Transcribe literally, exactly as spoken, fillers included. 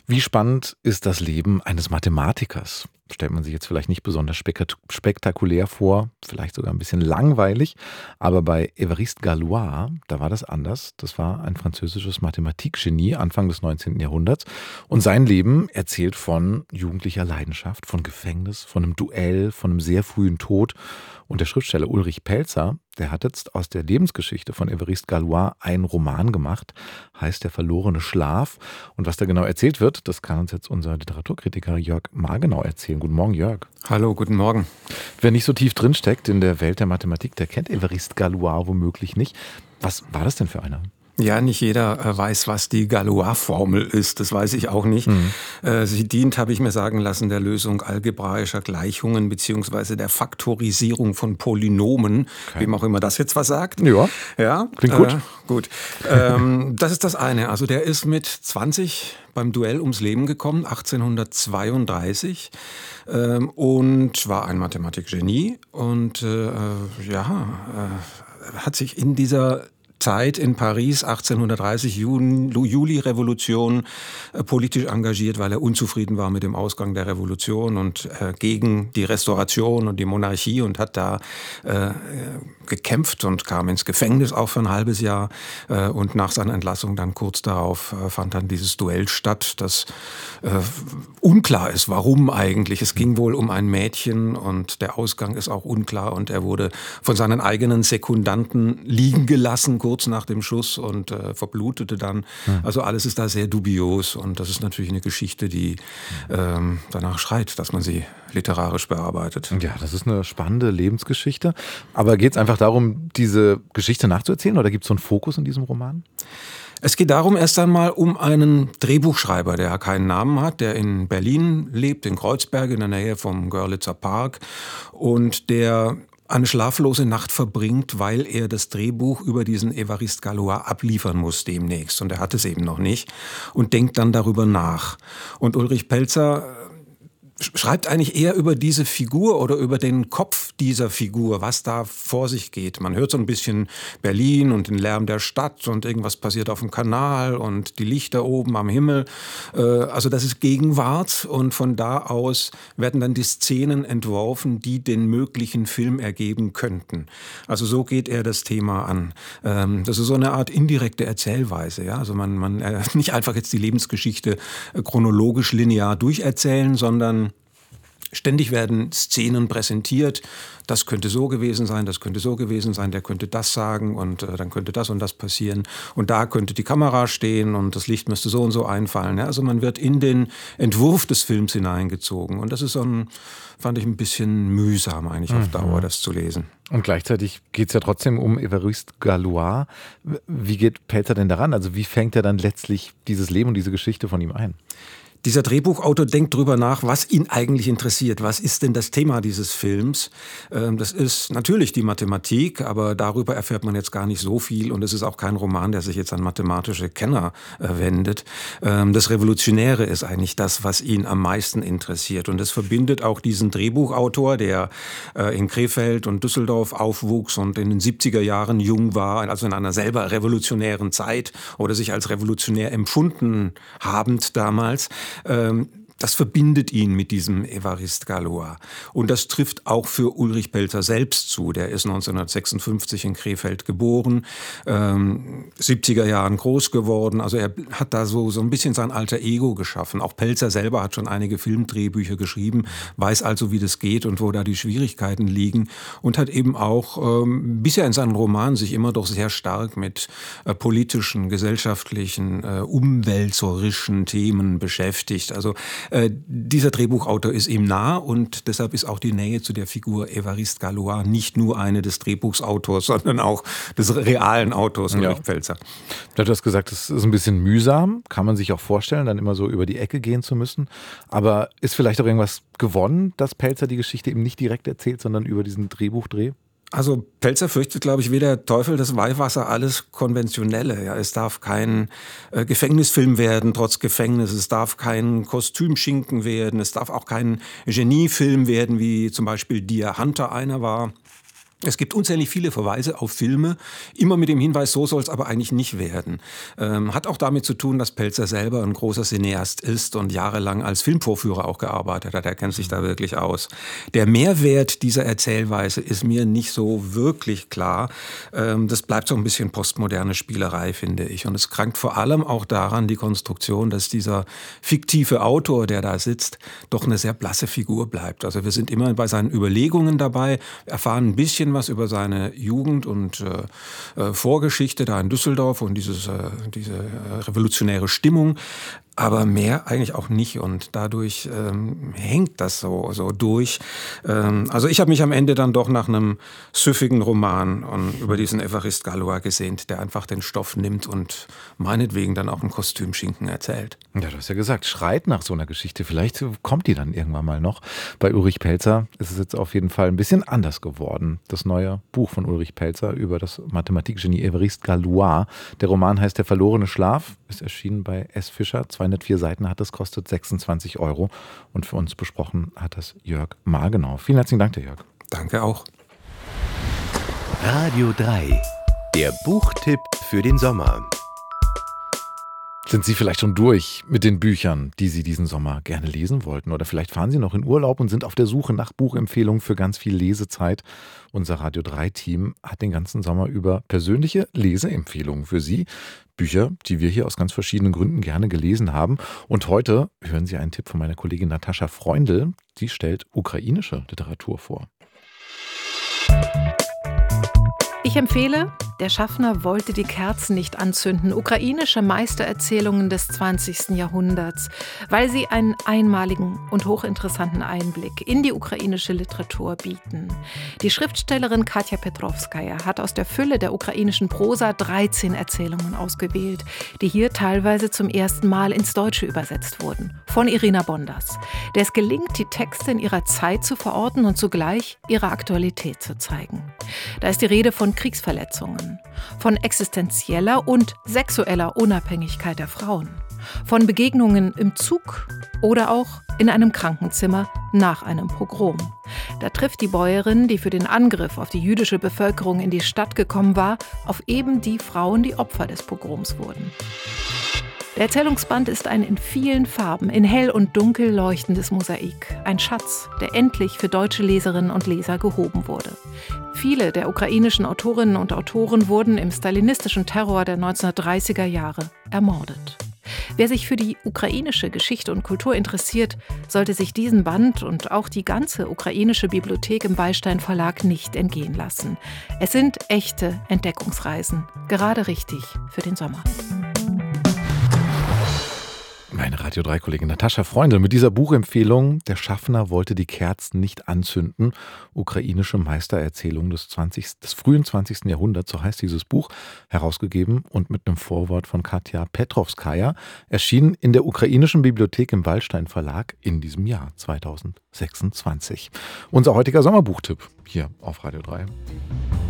Wie spannend ist das Leben eines Mathematikers? Stellt man sich jetzt vielleicht nicht besonders spek- spektakulär vor, vielleicht sogar ein bisschen langweilig, aber bei Évariste Galois, da war das anders. Das war ein französisches Mathematikgenie Anfang des neunzehnten. Jahrhunderts und sein Leben erzählt von jugendlicher Leidenschaft, von Gefängnis, von einem Duell, von einem sehr frühen Tod. Und der Schriftsteller Ulrich Pelzer, der hat jetzt aus der Lebensgeschichte von Évariste Galois einen Roman gemacht, heißt Der verlorene Schlaf. Und was da genau erzählt wird, das kann uns jetzt unser Literaturkritiker Jörg Margenau erzählen. Guten Morgen, Jörg. Hallo, guten Morgen. Wer nicht so tief drinsteckt in der Welt der Mathematik, der kennt Évariste Galois womöglich nicht. Was war das denn für einer? Ja, nicht jeder äh, weiß, was die Galois-Formel ist. Das weiß ich auch nicht. Mhm. Äh, sie dient, habe ich mir sagen lassen, der Lösung algebraischer Gleichungen beziehungsweise der Faktorisierung von Polynomen. Okay. Wem auch immer das jetzt was sagt. Ja, ja? Klingt gut. Äh, gut. ähm, das ist das eine. Also der ist mit zwanzig beim Duell ums Leben gekommen, achtzehnhundertzweiunddreißig. Ähm, und war ein Mathematikgenie. Und äh, ja, äh, hat sich in dieser Zeit in Paris, achtzehnhundertdreißig, Juli-Revolution, äh, politisch engagiert, weil er unzufrieden war mit dem Ausgang der Revolution und äh, gegen die Restauration und die Monarchie und hat da äh, gekämpft und kam ins Gefängnis auch für ein halbes Jahr. Äh, und nach seiner Entlassung dann kurz darauf äh, fand dann dieses Duell statt, das äh, unklar ist, warum eigentlich. Es ging wohl um ein Mädchen und der Ausgang ist auch unklar und er wurde von seinen eigenen Sekundanten liegen gelassen, kurz nach dem Schuss und äh, verblutete dann. Hm. Also alles ist da sehr dubios und das ist natürlich eine Geschichte, die ähm, danach schreit, dass man sie literarisch bearbeitet. Ja, das ist eine spannende Lebensgeschichte. Aber geht es einfach darum, diese Geschichte nachzuerzählen oder gibt es so einen Fokus in diesem Roman? Es geht darum erst einmal um einen Drehbuchschreiber, der keinen Namen hat, der in Berlin lebt, in Kreuzberg in der Nähe vom Görlitzer Park und der eine schlaflose Nacht verbringt, weil er das Drehbuch über diesen Évariste Galois abliefern muss demnächst. Und er hat es eben noch nicht und denkt dann darüber nach. Und Ulrich Pelzer schreibt eigentlich eher über diese Figur oder über den Kopf dieser Figur, was da vor sich geht. Man hört so ein bisschen Berlin und den Lärm der Stadt und irgendwas passiert auf dem Kanal und die Lichter oben am Himmel. Also das ist Gegenwart und von da aus werden dann die Szenen entworfen, die den möglichen Film ergeben könnten. Also so geht er das Thema an. Das ist so eine Art indirekte Erzählweise. Ja? Also man, man nicht einfach jetzt die Lebensgeschichte chronologisch linear durcherzählen, sondern ständig werden Szenen präsentiert. Das könnte so gewesen sein, das könnte so gewesen sein, der könnte das sagen und äh, dann könnte das und das passieren. Und da könnte die Kamera stehen und das Licht müsste so und so einfallen. Ja, also man wird in den Entwurf des Films hineingezogen. Und das ist so ein, fand ich ein bisschen mühsam eigentlich auf Dauer, das zu lesen. Und gleichzeitig geht es ja trotzdem um Évariste Galois. Wie geht Pelzer denn daran? Also wie fängt er dann letztlich dieses Leben und diese Geschichte von ihm ein? Dieser Drehbuchautor denkt drüber nach, was ihn eigentlich interessiert. Was ist denn das Thema dieses Films? Das ist natürlich die Mathematik, aber darüber erfährt man jetzt gar nicht so viel. Und es ist auch kein Roman, der sich jetzt an mathematische Kenner wendet. Das Revolutionäre ist eigentlich das, was ihn am meisten interessiert. Und es verbindet auch diesen Drehbuchautor, der in Krefeld und Düsseldorf aufwuchs und in den siebziger Jahren jung war, also in einer selber revolutionären Zeit oder sich als revolutionär empfunden habend damals. Das verbindet ihn mit diesem Évariste Galois. Und das trifft auch für Ulrich Pelzer selbst zu. Der ist neunzehnhundertsechsundfünfzig in Krefeld geboren, ähm, siebziger Jahren groß geworden. Also er hat da so, so ein bisschen sein alter Ego geschaffen. Auch Pelzer selber hat schon einige Filmdrehbücher geschrieben, weiß also, wie das geht und wo da die Schwierigkeiten liegen. Und hat eben auch ähm, bisher in seinen Romanen sich immer doch sehr stark mit äh, politischen, gesellschaftlichen, äh, umwälzerischen Themen beschäftigt. Also Äh, dieser Drehbuchautor ist ihm nah und deshalb ist auch die Nähe zu der Figur Évariste Galois nicht nur eine des Drehbuchsautors, sondern auch des realen Autors, ja. Ulrich Pelzer. Du hast gesagt, es ist ein bisschen mühsam, kann man sich auch vorstellen, dann immer so über die Ecke gehen zu müssen. Aber ist vielleicht auch irgendwas gewonnen, dass Pelzer die Geschichte eben nicht direkt erzählt, sondern über diesen Drehbuchdreh? Also Pelzer fürchtet, glaube ich, wie der Teufel das Weihwasser alles Konventionelle. Ja, es darf kein äh, Gefängnisfilm werden, trotz Gefängnis. Es darf kein Kostümschinken werden. Es darf auch kein Geniefilm werden, wie zum Beispiel Deer Hunter einer war. Es gibt unzählig viele Verweise auf Filme, immer mit dem Hinweis, so soll es aber eigentlich nicht werden. Ähm, hat auch damit zu tun, dass Pelzer selber ein großer Cineast ist und jahrelang als Filmvorführer auch gearbeitet hat. Er kennt sich da wirklich aus. Der Mehrwert dieser Erzählweise ist mir nicht so wirklich klar. Ähm, das bleibt so ein bisschen postmoderne Spielerei, finde ich. Und es krankt vor allem auch daran, die Konstruktion, dass dieser fiktive Autor, der da sitzt, doch eine sehr blasse Figur bleibt. Also wir sind immer bei seinen Überlegungen dabei, erfahren ein bisschen was über seine Jugend und äh, Vorgeschichte da in Düsseldorf und dieses, äh, diese äh, revolutionäre Stimmung. Aber mehr eigentlich auch nicht und dadurch ähm, hängt das so, so durch. Ähm, also ich habe mich am Ende dann doch nach einem süffigen Roman um, über diesen Évariste Galois gesehnt, der einfach den Stoff nimmt und meinetwegen dann auch einen Kostümschinken erzählt. Ja, du hast ja gesagt, schreit nach so einer Geschichte. Vielleicht kommt die dann irgendwann mal noch. Bei Ulrich Pelzer ist es jetzt auf jeden Fall ein bisschen anders geworden. Das neue Buch von Ulrich Pelzer über das Mathematikgenie Évariste Galois. Der Roman heißt Der verlorene Schlaf, ist erschienen bei S. Fischer. zweihundertvier Seiten hat es, kostet sechsundzwanzig Euro. Und für uns besprochen hat das Jörg Margenau. Vielen herzlichen Dank, der Jörg. Danke auch. Radio drei, der Buchtipp für den Sommer. Sind Sie vielleicht schon durch mit den Büchern, die Sie diesen Sommer gerne lesen wollten? Oder vielleicht fahren Sie noch in Urlaub und sind auf der Suche nach Buchempfehlungen für ganz viel Lesezeit? Unser Radio drei Team hat den ganzen Sommer über persönliche Leseempfehlungen für Sie. Bücher, die wir hier aus ganz verschiedenen Gründen gerne gelesen haben. Und heute hören Sie einen Tipp von meiner Kollegin Natascha Freundl. Sie stellt ukrainische Literatur vor. Ich empfehle, der Schaffner wollte die Kerzen nicht anzünden. Ukrainische Meistererzählungen des zwanzigsten Jahrhunderts, weil sie einen einmaligen und hochinteressanten Einblick in die ukrainische Literatur bieten. Die Schriftstellerin Katja Petrovskaja hat aus der Fülle der ukrainischen Prosa dreizehn Erzählungen ausgewählt, die hier teilweise zum ersten Mal ins Deutsche übersetzt wurden. Von Irina Bondas, der es gelingt, die Texte in ihrer Zeit zu verorten und zugleich ihre Aktualität zu zeigen. Da ist die Rede von Kriegsverletzungen, von existenzieller und sexueller Unabhängigkeit der Frauen, von Begegnungen im Zug oder auch in einem Krankenzimmer nach einem Pogrom. Da trifft die Bäuerin, die für den Angriff auf die jüdische Bevölkerung in die Stadt gekommen war, auf eben die Frauen, die Opfer des Pogroms wurden. Der Erzählungsband ist ein in vielen Farben, in hell und dunkel leuchtendes Mosaik. Ein Schatz, der endlich für deutsche Leserinnen und Leser gehoben wurde. Viele der ukrainischen Autorinnen und Autoren wurden im stalinistischen Terror der neunzehnhundertdreißiger Jahre ermordet. Wer sich für die ukrainische Geschichte und Kultur interessiert, sollte sich diesen Band und auch die ganze ukrainische Bibliothek im Wallstein Verlag nicht entgehen lassen. Es sind echte Entdeckungsreisen, gerade richtig für den Sommer. Meine Radio drei Kollegin Natascha Freundl mit dieser Buchempfehlung Der Schaffner wollte die Kerzen nicht anzünden. Ukrainische Meistererzählung des, zwanzigsten, des frühen zwanzigsten Jahrhunderts, so heißt dieses Buch, herausgegeben und mit einem Vorwort von Katja Petrovskaja, erschienen in der ukrainischen Bibliothek im Wallstein Verlag in diesem Jahr zweitausendsechsundzwanzig. Unser heutiger Sommerbuchtipp hier auf Radio drei.